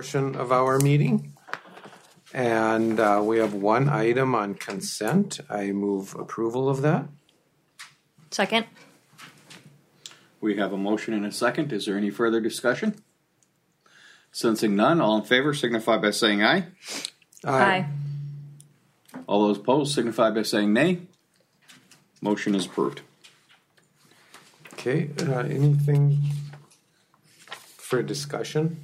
portion of our meeting. And we have one item on consent. I move approval of that. Second. We have a motion and a second. Is there any further discussion? Sensing none, all in favor signify by saying aye. Aye. All those opposed signify by saying nay. Motion is approved. Okay, anything for discussion?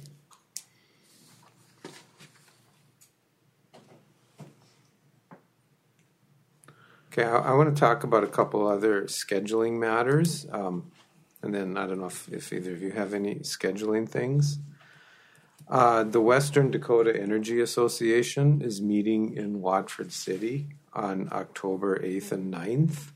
Okay, I want to talk about a couple other scheduling matters. And then I don't know if either of you have any scheduling things. The Western Dakota Energy Association is meeting in Watford City on October 8th and 9th.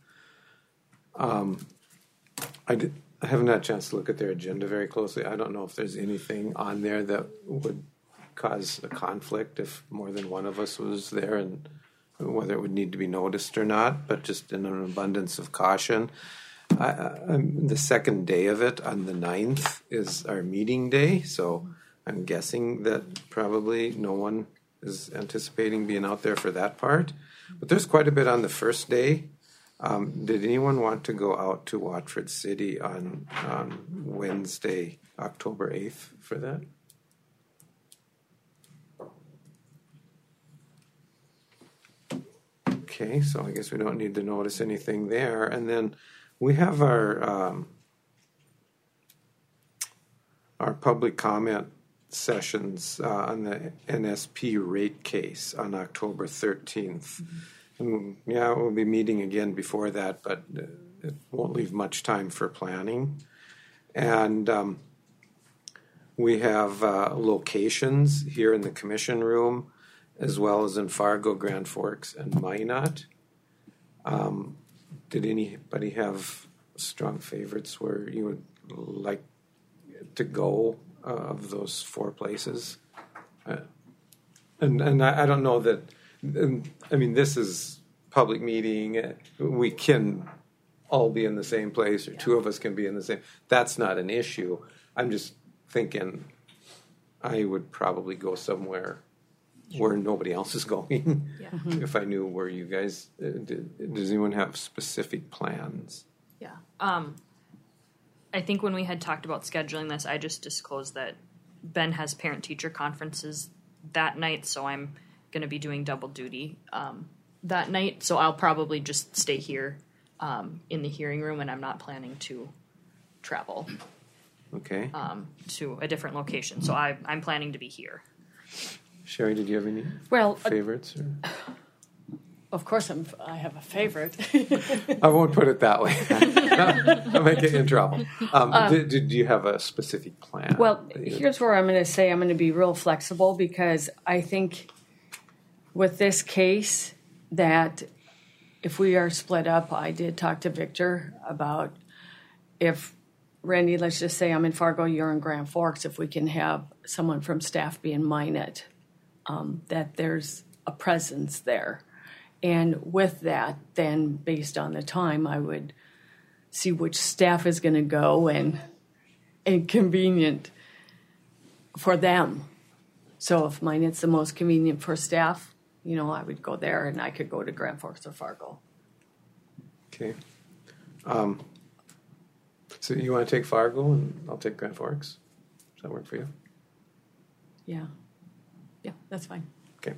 I haven't had a chance to look at their agenda very closely. I don't know if there's anything on there that would cause a conflict if more than one of us was there, and whether it would need to be noticed or not, but just in an abundance of caution. The second day of it, on the 9th, is our meeting day, so I'm guessing that probably no one is anticipating being out there for that part. But there's quite a bit on the first day. Did anyone want to go out to Watford City on Wednesday, October 8th for that? Okay, so I guess we don't need to notice anything there. And then we have our public comment sessions on the NSP rate case on October 13th. And yeah, we'll be meeting again before that, but it won't leave much time for planning. And we have locations here in the commission room, as well as in Fargo, Grand Forks, and Minot. Did anybody have strong favorites where you would like to go of those four places? And I don't know that, I mean, this is public meeting. We can all be in the same place, or two of us can be in the same. That's not an issue. I'm just thinking I would probably go somewhere where nobody else is going. Yeah. If I knew where you guys, does anyone have specific plans? Yeah. I think when we had talked about scheduling this, I just disclosed that Ben has parent-teacher conferences that night, so I'm going to be doing double duty that night. So I'll probably just stay here in the hearing room, and I'm not planning to travel Okay. to a different location. So I'm planning to be here. Sherry, did you have any favorites? Or? Of course, I have a favorite. I won't put it that way. I'll make it in trouble. Did you have a specific plan? Well, here's where I'm going to say I'm going to be real flexible, because I think with this case that if we are split up, I did talk to Victor about if, Randy, let's just say I'm in Fargo, you're in Grand Forks, if we can have someone from staff be in Minot, that there's a presence there. And with that, then based on the time, I would see which staff is going to go and convenient for them. So if Minot's the most convenient for staff, you know, I would go there, and I could go to Grand Forks or Fargo. Okay. So you want to take Fargo, and I'll take Grand Forks? Does that work for you? Yeah. Yeah, that's fine. Okay.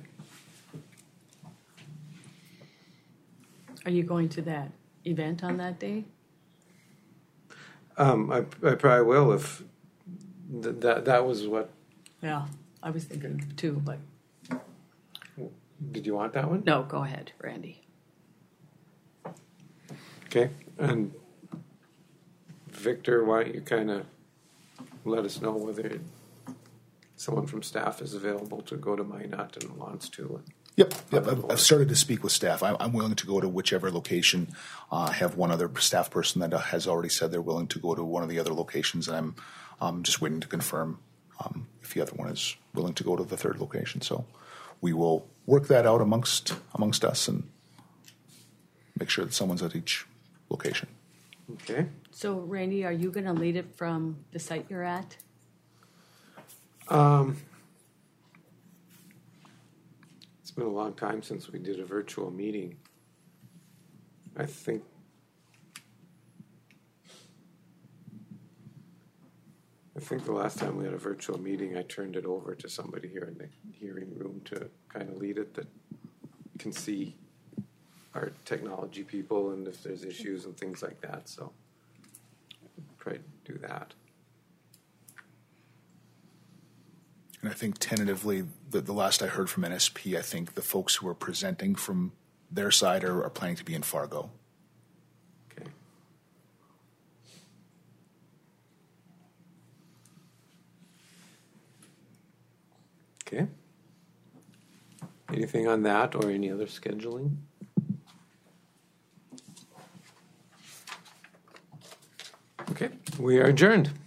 Are you going to that event on that day? I probably will if that was what. Yeah, I was thinking too, but. Did you want that one? No, go ahead, Randy. Okay. And Victor, why don't you kind of let us know whether someone from staff is available to go to Minot and wants to. Yep. I've started to speak with staff. I'm willing to go to whichever location. I have one other staff person that has already said they're willing to go to one of the other locations, and I'm just waiting to confirm if the other one is willing to go to the third location. So we will work that out amongst us and make sure that someone's at each location. Okay. So, Randy, are you going to lead it from the site you're at? been a long time since we did a virtual meeting. I think the last time we had a virtual meeting, I turned it over to somebody here in the hearing room to kind of lead it that can see our technology people and if there's issues and things like that. So try to do that. And I think tentatively, the last I heard from NSP, I think the folks who are presenting from their side are planning to be in Fargo. Okay. Okay. Anything on that or any other scheduling? Okay, we are adjourned.